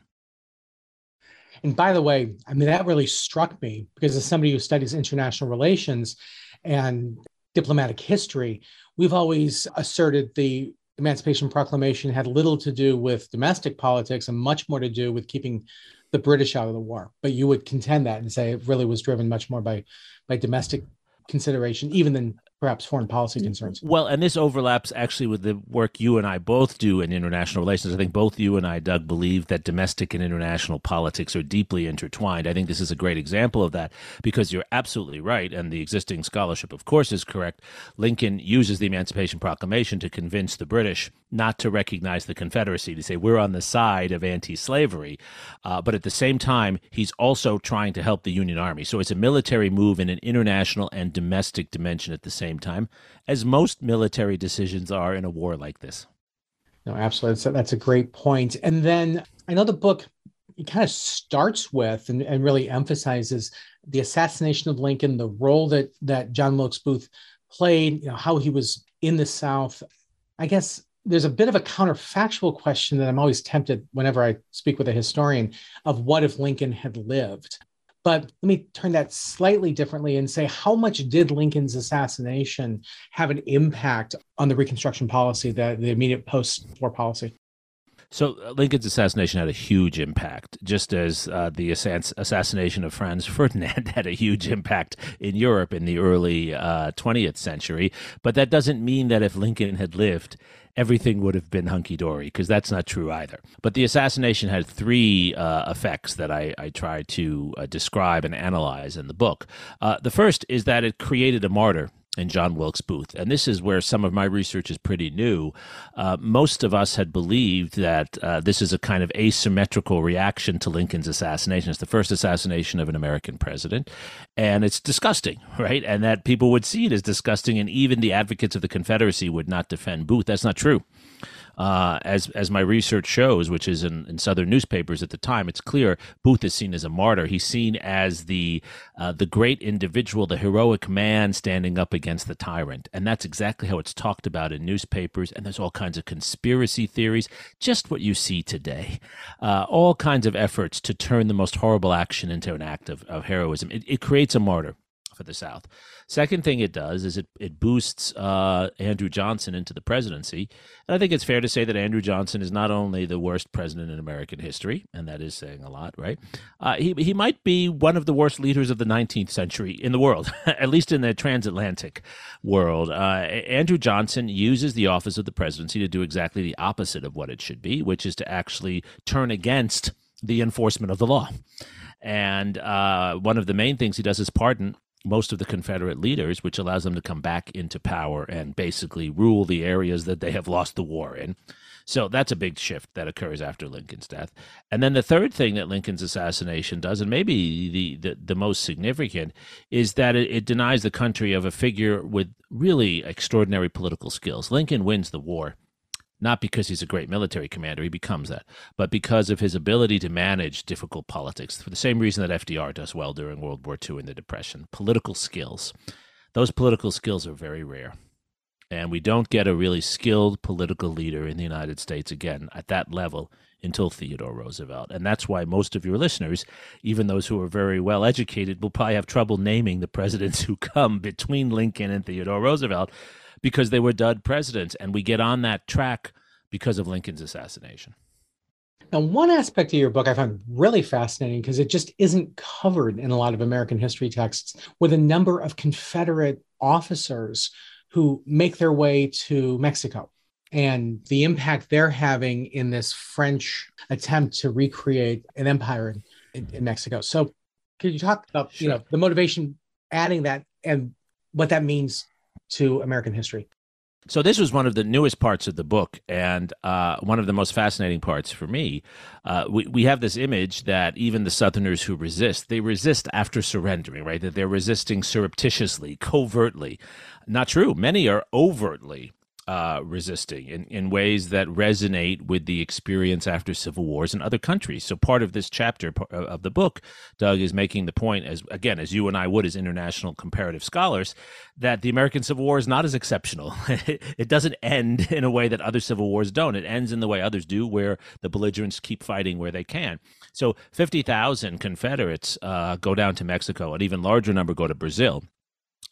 And by the way, I mean, that really struck me because as somebody who studies international relations and diplomatic history, we've always asserted the Emancipation Proclamation had little to do with domestic politics and much more to do with keeping the British out of the war. But you would contend that and say it really was driven much more by, by domestic consideration, even than perhaps foreign policy concerns. Well, and this overlaps actually with the work you and I both do in international relations. I think both you and I, Doug, believe that domestic and international politics are deeply intertwined. I think this is a great example of that because you're absolutely right, and the existing scholarship, of course, is correct. Lincoln uses the Emancipation Proclamation to convince the British not to recognize the Confederacy, to say we're on the side of anti-slavery. Uh, but at the same time, he's also trying to help the Union Army. So it's a military move in an international and domestic dimension at the same time, as most military decisions are in a war like this. No, absolutely. That's a, that's a great point. And then I know the book it kind of starts with and, and really emphasizes the assassination of Lincoln, the role that that John Wilkes Booth played, you know, how he was in the South. I guess there's a bit of a counterfactual question that I'm always tempted whenever I speak with a historian of what if Lincoln had lived? But let me turn that slightly differently and say, how much did Lincoln's assassination have an impact on the Reconstruction policy, the, the immediate post-war policy? So uh, Lincoln's assassination had a huge impact, just as uh, the assass- assassination of Franz Ferdinand had a huge impact in Europe in the early uh, twentieth century. But that doesn't mean that if Lincoln had lived, everything would have been hunky-dory, because that's not true either. But the assassination had three uh, effects that I, I try to uh, describe and analyze in the book. Uh, the first is that it created a martyr in John Wilkes Booth. And this is where some of my research is pretty new. Uh, most of us had believed that uh, this is a kind of asymmetrical reaction to Lincoln's assassination. It's the first assassination of an American president, and it's disgusting, right? And that people would see it as disgusting, and even the advocates of the Confederacy would not defend Booth. That's not true. Uh, as as my research shows, which is in, in Southern newspapers at the time, it's clear Booth is seen as a martyr. He's seen as the uh, the great individual, the heroic man standing up against the tyrant. And that's exactly how it's talked about in newspapers. And there's all kinds of conspiracy theories, just what you see today. Uh, all kinds of efforts to turn the most horrible action into an act of, of heroism. It, it creates a martyr for the South. Second thing it does is it, it boosts uh, Andrew Johnson into the presidency. And I think it's fair to say that Andrew Johnson is not only the worst president in American history, and that is saying a lot, right? Uh, he, he might be one of the worst leaders of the nineteenth century in the world, at least in the transatlantic world. Uh, Andrew Johnson uses the office of the presidency to do exactly the opposite of what it should be, which is to actually turn against the enforcement of the law. And uh, one of the main things he does is pardon most of the Confederate leaders, which allows them to come back into power and basically rule the areas that they have lost the war in. So that's a big shift that occurs after Lincoln's death. And then the third thing that Lincoln's assassination does, and maybe the, the, the most significant, is that it, it denies the country of a figure with really extraordinary political skills. Lincoln wins the war, not because he's a great military commander, he becomes that, but because of his ability to manage difficult politics, for the same reason that F D R does well during World War Two and the Depression. Political skills. Those political skills are very rare. And we don't get a really skilled political leader in the United States, again, at that level, until Theodore Roosevelt. And that's why most of your listeners, even those who are very well educated, will probably have trouble naming the presidents who come between Lincoln and Theodore Roosevelt, because they were dud presidents, and we get on that track because of Lincoln's assassination. Now, one aspect of your book I found really fascinating because it just isn't covered in a lot of American history texts, with a number of Confederate officers who make their way to Mexico and the impact they're having in this French attempt to recreate an empire in, in, in Mexico. So could you talk about sure. you know, the motivation adding that and what that means to American history? So this was one of the newest parts of the book, and uh, one of the most fascinating parts for me. Uh, we, we have this image that even the Southerners who resist, they resist after surrendering, right? That they're resisting surreptitiously, covertly. Not true. Many are overtly Uh, resisting in, in ways that resonate with the experience after civil wars in other countries. So part of this chapter of the book, Doug, is making the point, as again, as you and I would as international comparative scholars, that the American Civil War is not as exceptional. It doesn't end in a way that other civil wars don't. It ends in the way others do, where the belligerents keep fighting where they can. So fifty thousand Confederates uh, go down to Mexico, an even larger number go to Brazil.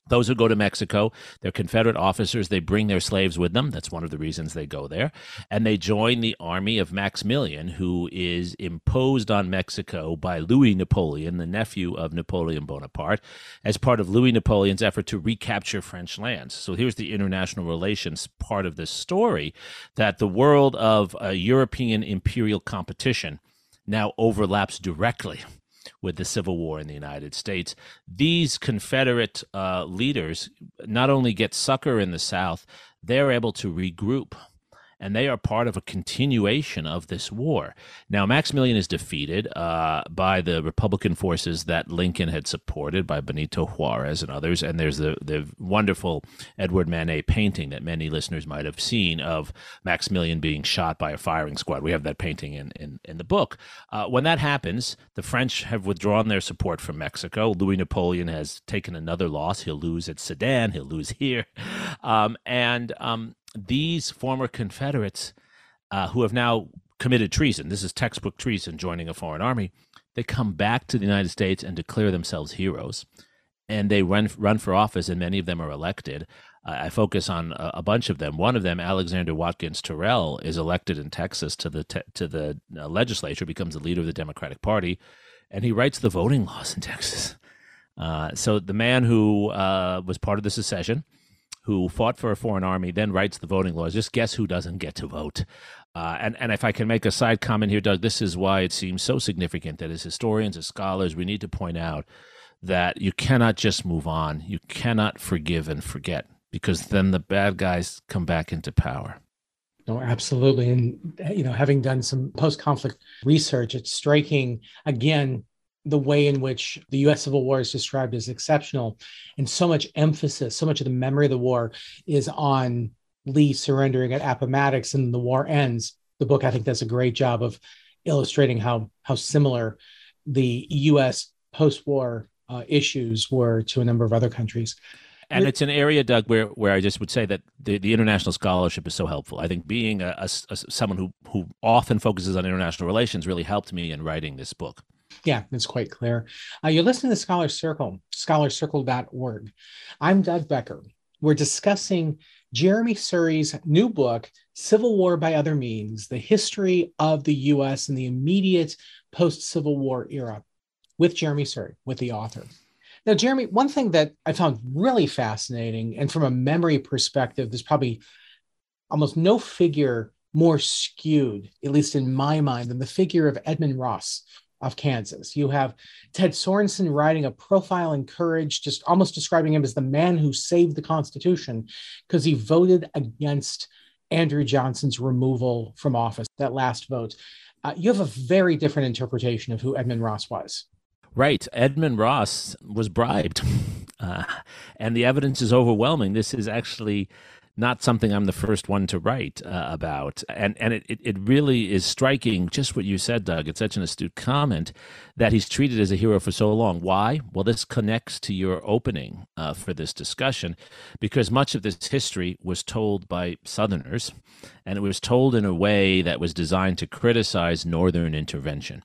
Those who go to Mexico, they're Confederate officers. They bring their slaves with them. That's one of the reasons they go there. And they join the army of Maximilian, who is imposed on Mexico by Louis Napoleon, the nephew of Napoleon Bonaparte, as part of Louis Napoleon's effort to recapture French lands. So here's the international relations part of this story, that the world of uh, European imperial competition now overlaps directly with the Civil War in the United States. These Confederate uh, leaders not only get succor in the South, they're able to regroup, and they are part of a continuation of this war. Now, Maximilian is defeated uh, by the Republican forces that Lincoln had supported, by Benito Juarez and others, and there's the, the wonderful Edward Manet painting that many listeners might have seen of Maximilian being shot by a firing squad. We have that painting in, in, in the book. Uh, when that happens, the French have withdrawn their support from Mexico. Louis Napoleon has taken another loss. He'll lose at Sedan. He'll lose here. Um, and um, these former Confederates uh, who have now committed treason, this is textbook treason, joining a foreign army, they come back to the United States and declare themselves heroes. And they run run for office, and many of them are elected. Uh, I focus on a, a bunch of them. One of them, Alexander Watkins Terrell, is elected in Texas to the te- to the uh, legislature, becomes the leader of the Democratic Party, and he writes the voting laws in Texas. Uh, so the man who uh, was part of the secession, who fought for a foreign army, then writes the voting laws. Just guess who doesn't get to vote. Uh, and, and if I can make a side comment here, Doug, this is why it seems so significant that as historians, as scholars, we need to point out that you cannot just move on. You cannot forgive and forget, because then the bad guys come back into power. No, absolutely. And, you know, having done some post-conflict research, it's striking, again, the way in which the U S Civil War is described as exceptional, and so much emphasis, so much of the memory of the war is on Lee surrendering at Appomattox and the war ends. The book, I think, does a great job of illustrating how how similar the U S post-war uh, issues were to a number of other countries. And it's an area, Doug, where, where I just would say that the, the international scholarship is so helpful. I think being a, a, a, someone who, who often focuses on international relations really helped me in writing this book. Yeah, it's quite clear. Uh, you're listening to Scholar Circle, scholar circle dot org. I'm Doug Becker. We're discussing Jeremy Surrey's new book, Civil War by Other Means, The History of the U S in the Immediate Post-Civil War Era, with Jeremy Surrey, with the author. Now, Jeremy, one thing that I found really fascinating, and from a memory perspective, there's probably almost no figure more skewed, at least in my mind, than the figure of Edmund Ross of Kansas. You have Ted Sorensen writing a profile in courage, just almost describing him as the man who saved the Constitution because he voted against Andrew Johnson's removal from office, that last vote. Uh, you have a very different interpretation of who Edmund Ross was. Right. Edmund Ross was bribed, uh, and the evidence is overwhelming. This is actually not something I'm the first one to write uh, about. And and it, it, it really is striking, just what you said, Doug. It's such an astute comment that he's treated as a hero for so long. Why? Well, this connects to your opening uh, for this discussion, because much of this history was told by Southerners, and it was told in a way that was designed to criticize Northern intervention.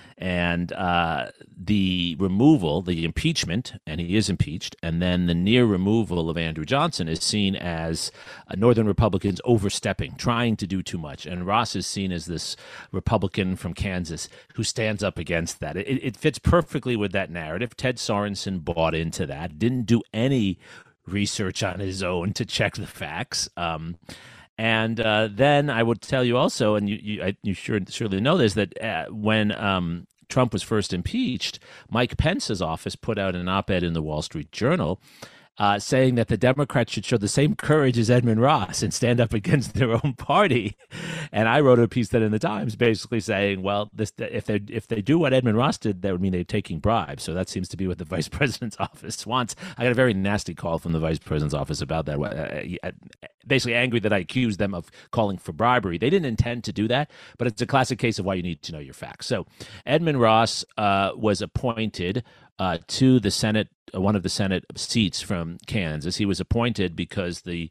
And uh, the removal, the impeachment, and he is impeached, and then the near removal of Andrew Johnson is seen as uh, Northern Republicans overstepping, trying to do too much. And Ross is seen as this Republican from Kansas who stands up against that. It, it fits perfectly with that narrative. Ted Sorensen bought into that, didn't do any research on his own to check the facts. Um, And uh, then I would tell you also, and you you, I, you sure, surely know this, that uh, when um, Trump was first impeached, Mike Pence's office put out an op-ed in the Wall Street Journal uh, saying that the Democrats should show the same courage as Edmund Ross and stand up against their own party. And I wrote a piece then in the Times basically saying, well, this, if they if they do what Edmund Ross did, that would mean they're taking bribes. So that seems to be what the vice president's office wants. I got a very nasty call from the vice president's office about that, uh, basically angry that I accused them of calling for bribery. They didn't intend to do that, but it's a classic case of why you need to know your facts. So Edmund Ross uh, was appointed uh, to the Senate, uh, one of the Senate seats from Kansas. He was appointed because the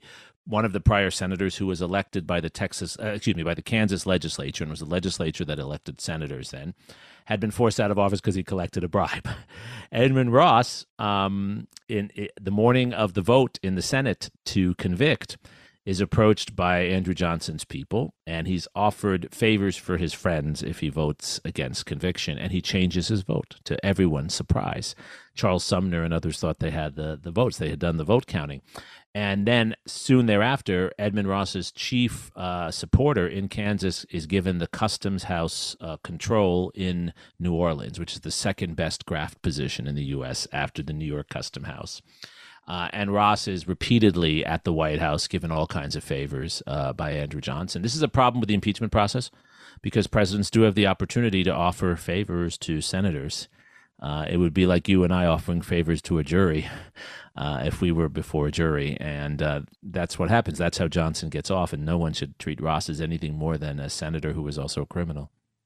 one of the prior senators who was elected by the Texas, uh, excuse me, by the Kansas legislature, and was the legislature that elected senators then, had been forced out of office because he collected a bribe. Edmund Ross, um, in, in the morning of the vote in the Senate to convict, is approached by Andrew Johnson's people, and he's offered favors for his friends if he votes against conviction, and he changes his vote to everyone's surprise. Charles Sumner and others thought they had the, the votes. They had done the vote counting. And then soon thereafter, Edmund Ross's chief uh, supporter in Kansas is given the Customs House uh, control in New Orleans, which is the second best graft position in the U S after the New York Custom House. Uh, and Ross is repeatedly at the White House given all kinds of favors uh, by Andrew Johnson. This is a problem with the impeachment process because presidents do have the opportunity to offer favors to senators. Uh, it would be like you and I offering favors to a jury uh, if we were before a jury. And uh, that's what happens. That's how Johnson gets off. And no one should treat Ross as anything more than a senator who was also a criminal.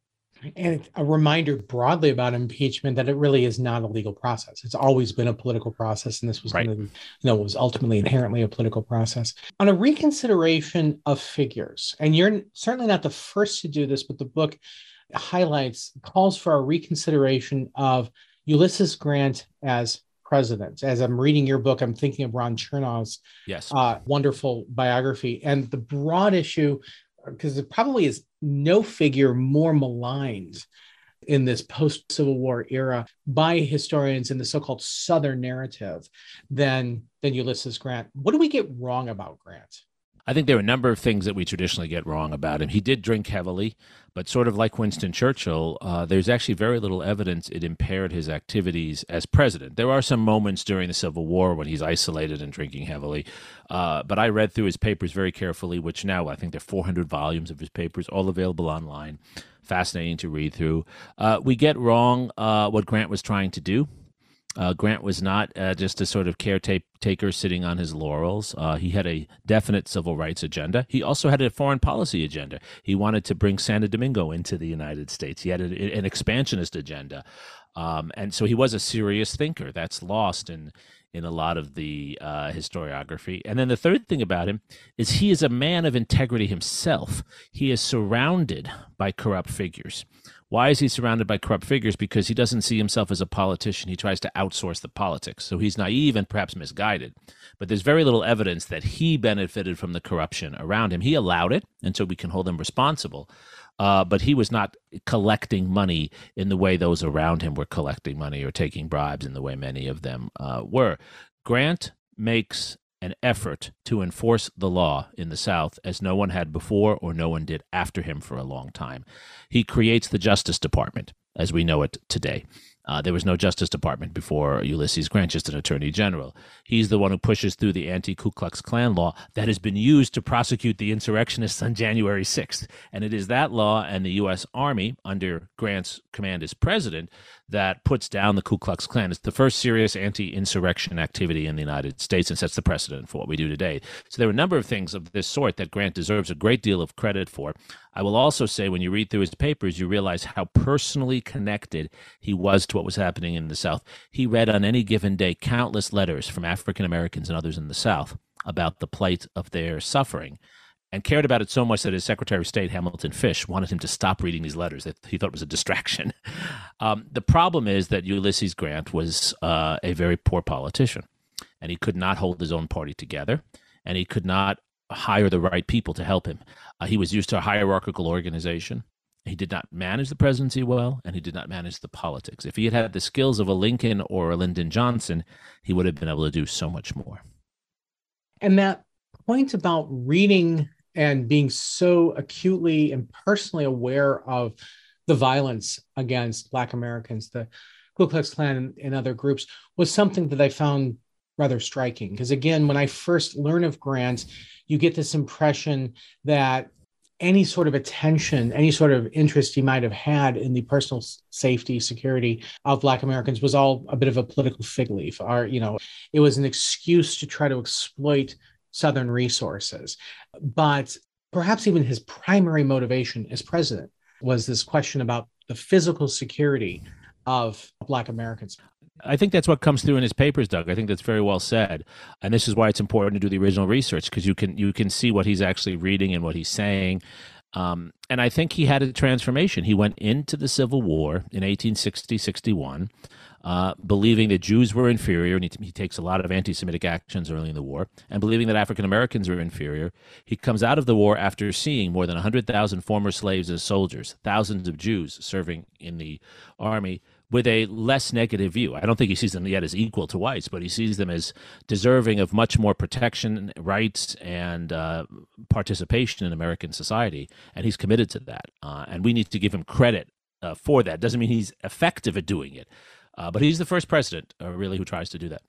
And a reminder broadly about impeachment that it really is not a legal process. It's always been a political process, and this was right. going to, you know, was ultimately inherently a political process. On a reconsideration of figures, and you're certainly not the first to do this, but the book highlights, calls for a reconsideration of Ulysses Grant as president. As I'm reading your book, I'm thinking of Ron Chernow's yes. uh, wonderful biography, and the broad issue, because there probably is no figure more maligned in this post-Civil War era by historians in the so-called Southern narrative than, than Ulysses Grant. What do we get wrong about Grant? I think there are a number of things that we traditionally get wrong about him. He did drink heavily, but sort of like Winston Churchill, uh, there's actually very little evidence it impaired his activities as president. There are some moments during the Civil War when he's isolated and drinking heavily, uh, but I read through his papers very carefully, which now I think there are four hundred volumes of his papers, all available online. Fascinating to read through. Uh, we get wrong uh, what Grant was trying to do. Uh, Grant was not uh, just a sort of caretaker sitting on his laurels. Uh, he had a definite civil rights agenda. He also had a foreign policy agenda. He wanted to bring Santo Domingo into the United States. He had a, an expansionist agenda. Um, and so he was a serious thinker. That's lost in, in a lot of the uh, historiography. And then the third thing about him is he is a man of integrity himself. He is surrounded by corrupt figures. Why is he surrounded by corrupt figures? Because he doesn't see himself as a politician. He tries to outsource the politics. So he's naive and perhaps misguided. But there's very little evidence that he benefited from the corruption around him. He allowed it, and so we can hold him responsible. Uh, but he was not collecting money in the way those around him were collecting money or taking bribes in the way many of them uh, were. Grant makes an effort to enforce the law in the South as no one had before or no one did after him for a long time. He creates the Justice Department as we know it today. Uh, there was no Justice Department before Ulysses Grant, just an attorney general. He's the one who pushes through the anti-Ku Klux Klan law that has been used to prosecute the insurrectionists on January sixth. And it is that law and the U S Army, under Grant's command as president, that puts down the Ku Klux Klan. It's the first serious anti-insurrection activity in the United States and sets the precedent for what we do today. So there are a number of things of this sort that Grant deserves a great deal of credit for. I will also say when you read through his papers, you realize how personally connected he was to what was happening in the South. He read on any given day countless letters from African Americans and others in the South about the plight of their suffering, and cared about it so much that his Secretary of State, Hamilton Fish, wanted him to stop reading these letters that he thought was a distraction. Um, the problem is that Ulysses Grant was uh, a very poor politician, and he could not hold his own party together, and he could not hire the right people to help him. Uh, he was used to a hierarchical organization. He did not manage the presidency well, and he did not manage the politics. If he had had the skills of a Lincoln or a Lyndon Johnson, he would have been able to do so much more. And that point about reading and being so acutely and personally aware of the violence against Black Americans, the Ku Klux Klan and other groups, was something that I found rather striking. Because again, when I first learn of Grant, you get this impression that any sort of attention, any sort of interest he might have had in the personal safety, security of Black Americans was all a bit of a political fig leaf. Or, you know, it was an excuse to try to exploit Southern resources. But perhaps even his primary motivation as president was this question about the physical security of Black Americans. I think that's what comes through in his papers, Doug. I think that's very well said. And this is why it's important to do the original research, because you can you can see what he's actually reading and what he's saying. Um, and I think he had a transformation. He went into the Civil War in eighteen sixty, sixty-one, uh, believing that Jews were inferior, and he, he takes a lot of anti-Semitic actions early in the war, and believing that African Americans were inferior. He comes out of the war after seeing more than one hundred thousand former slaves as soldiers, thousands of Jews serving in the army, with a less negative view. I don't think he sees them yet as equal to whites, but he sees them as deserving of much more protection, rights, and uh, participation in American society. And he's committed to that. Uh, and we need to give him credit uh, for that. Doesn't mean he's effective at doing it. Uh, but he's the first president, uh, really, who tries to do that.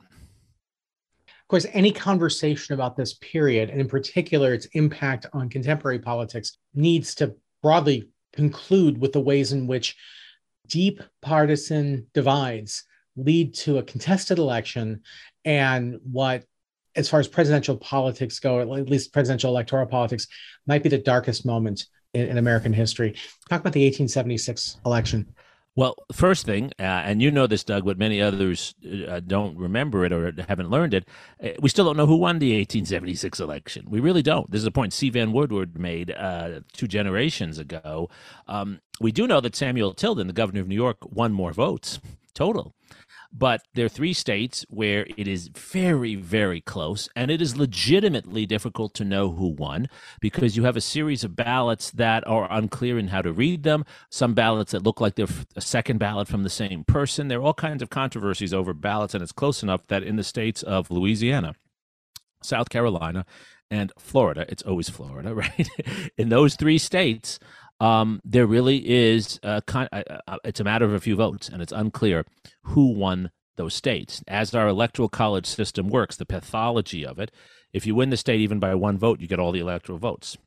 Of course, any conversation about this period, and in particular its impact on contemporary politics, needs to broadly conclude with the ways in which deep partisan divides lead to a contested election, and what, as far as presidential politics go, or at least presidential electoral politics, might be the darkest moment in, in American history. Talk about the eighteen seventy-six election. Well, first thing, uh, and you know this, Doug, but many others uh, don't remember it or haven't learned it, uh, we still don't know who won the eighteen seventy-six election. We really don't. This is a point C. Vann Woodward made uh, two generations ago. Um, we do know that Samuel Tilden, the governor of New York, won more votes total. But there are three states where it is very, very close, and it is legitimately difficult to know who won, because you have a series of ballots that are unclear in how to read them, some ballots that look like they're a second ballot from the same person. There are all kinds of controversies over ballots, and it's close enough that in the states of Louisiana, South Carolina, and Florida, it's always Florida, right? In those three states, Um, there really is a con- uh, it's a matter of a few votes, and it's unclear who won those states. As our electoral college system works, the pathology of it, if you win the state even by one vote, you get all the electoral votes.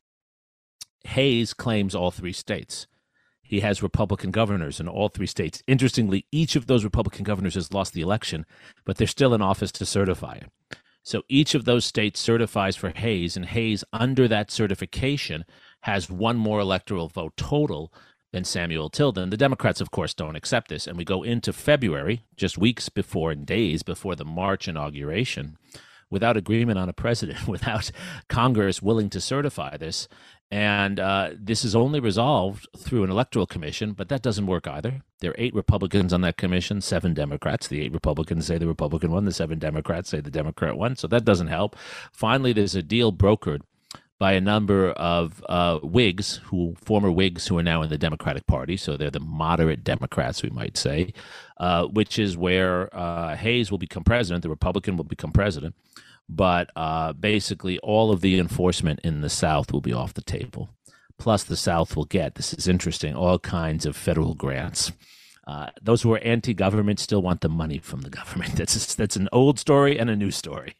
Hayes claims all three states. He has Republican governors in all three states. Interestingly, each of those Republican governors has lost the election, but they're still in office to certify it. So each of those states certifies for Hayes, and Hayes, under that certification, has one more electoral vote total than Samuel Tilden. The Democrats, of course, don't accept this. And we go into February, just weeks before and days before the March inauguration, without agreement on a president, without Congress willing to certify this. And uh, this is only resolved through an electoral commission, but that doesn't work either. There are eight Republicans on that commission, seven Democrats. The eight Republicans say the Republican won, the seven Democrats say the Democrat won, so that doesn't help. Finally, there's a deal brokered by a number of uh, Whigs, who former Whigs who are now in the Democratic Party, so they're the moderate Democrats, we might say, uh, which is where uh, Hayes will become president, the Republican will become president, but uh, basically all of the enforcement in the South will be off the table. Plus, the South will get, this is interesting, all kinds of federal grants. Uh, those who are anti-government still want the money from the government. That's that's an old story and a new story.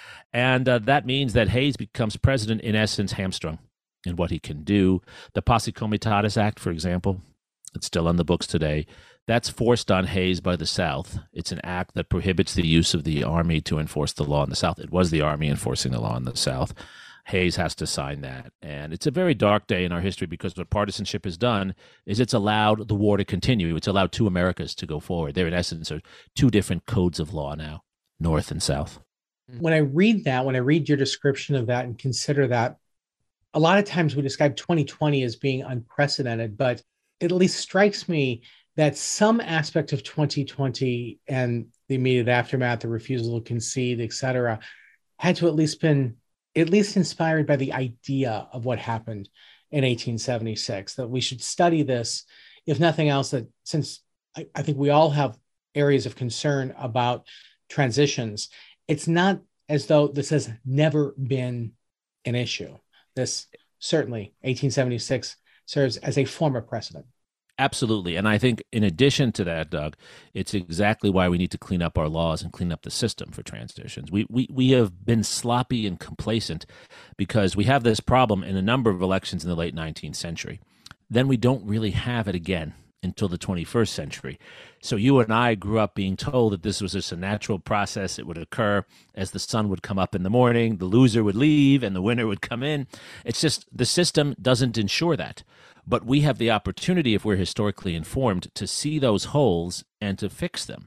And uh, that means that Hayes becomes president, in essence, hamstrung in what he can do. The Posse Comitatus Act, for example, it's still on the books today. That's forced on Hayes by the South. It's an act that prohibits the use of the Army to enforce the law in the South. It was the Army enforcing the law in the South. Hayes has to sign that. And it's a very dark day in our history, because what partisanship has done is it's allowed the war to continue. It's allowed two Americas to go forward. There, in essence, are two different codes of law now, North and South. When I read that, when I read your description of that and consider that, a lot of times we describe twenty twenty as being unprecedented, but it at least strikes me that some aspect of twenty twenty and the immediate aftermath, the refusal to concede, et cetera, had to at least been at least inspired by the idea of what happened in eighteen seventy-six, that we should study this, if nothing else, that since I, I think we all have areas of concern about transitions, it's not as though this has never been an issue. This certainly, eighteen seventy-six, serves as a form of precedent. Absolutely. And I think in addition to that, Doug, it's exactly why we need to clean up our laws and clean up the system for transitions. We, we, we have been sloppy and complacent because we have this problem in a number of elections in the late nineteenth century. Then we don't really have it again until the twenty-first century. So you and I grew up being told that this was just a natural process. It would occur as the sun would come up in the morning, the loser would leave and the winner would come in. It's just the system doesn't ensure that. But we have the opportunity, if we're historically informed, to see those holes and to fix them.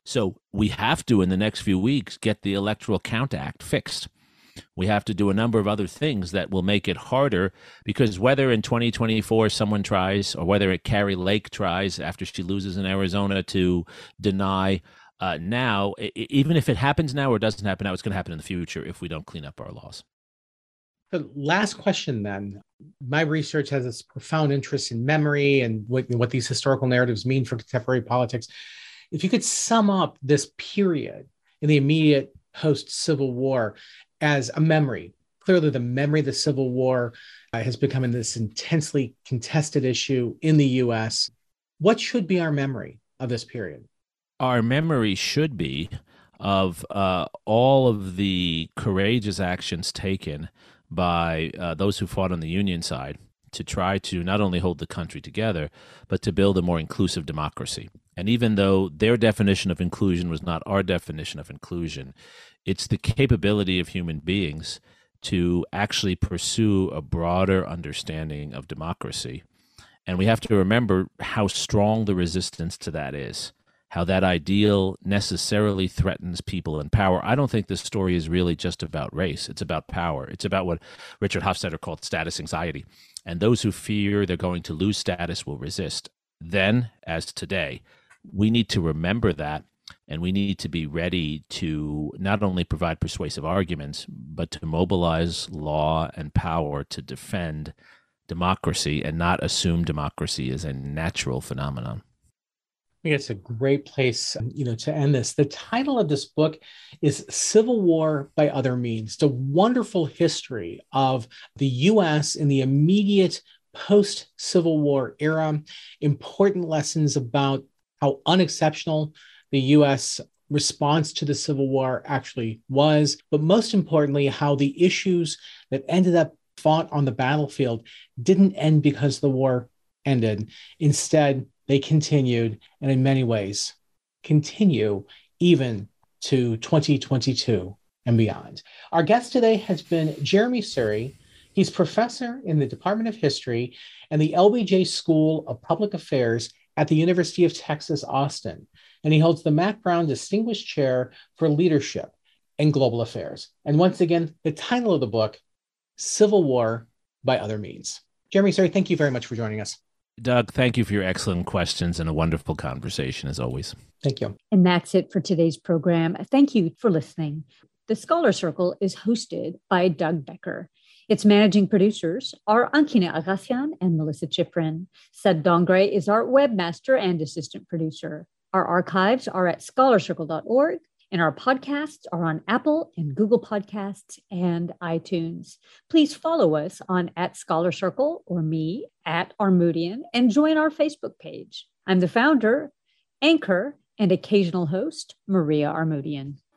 So we have to, in the next few weeks, get the Electoral Count Act fixed. We have to do a number of other things that will make it harder, because whether in twenty twenty-four someone tries, or whether Carrie Lake tries after she loses in Arizona to deny uh, now, even if it happens now or doesn't happen now, it's going to happen in the future if we don't clean up our laws. The last question then. My research has this profound interest in memory and what, what these historical narratives mean for contemporary politics. If you could sum up this period in the immediate post-Civil War as a memory. Clearly, the memory of the Civil War uh, has become this intensely contested issue in the U S. What should be our memory of this period? Our memory should be of uh, all of the courageous actions taken by uh, those who fought on the Union side to try to not only hold the country together, but to build a more inclusive democracy. And even though their definition of inclusion was not our definition of inclusion, it's the capability of human beings to actually pursue a broader understanding of democracy. And we have to remember how strong the resistance to that is, how that ideal necessarily threatens people in power. I don't think this story is really just about race. It's about power. It's about what Richard Hofstadter called status anxiety. And those who fear they're going to lose status will resist. Then, as today, we need to remember that, and we need to be ready to not only provide persuasive arguments, but to mobilize law and power to defend democracy and not assume democracy is a natural phenomenon. I think it's a great place, you know, to end this. The title of this book is Civil War by Other Means. It's a wonderful history of the U S in the immediate post-Civil War era, important lessons about how unexceptional the U S response to the Civil War actually was, but most importantly, how the issues that ended up fought on the battlefield didn't end because the war ended. Instead, they continued, and in many ways continue even to twenty twenty-two and beyond. Our guest today has been Jeremy Suri. He's professor in the Department of History and the L B J School of Public Affairs at the University of Texas, Austin. And he holds the Mack Brown Distinguished Chair for Leadership and Global Affairs. And once again, the title of the book, Civil War by Other Means. Jeremy Suri, thank you very much for joining us. Doug, thank you for your excellent questions and a wonderful conversation as always. Thank you. And that's it for today's program. Thank you for listening. The Scholar Circle is hosted by Doug Becker. Its managing producers are Ankina Agassian and Melissa Chifrin. Sed Dongre is our webmaster and assistant producer. Our archives are at scholar circle dot org, and our podcasts are on Apple and Google Podcasts and iTunes. Please follow us on at Scholar Circle or me at Armoudian and join our Facebook page. I'm the founder, anchor, and occasional host, Maria Armoudian.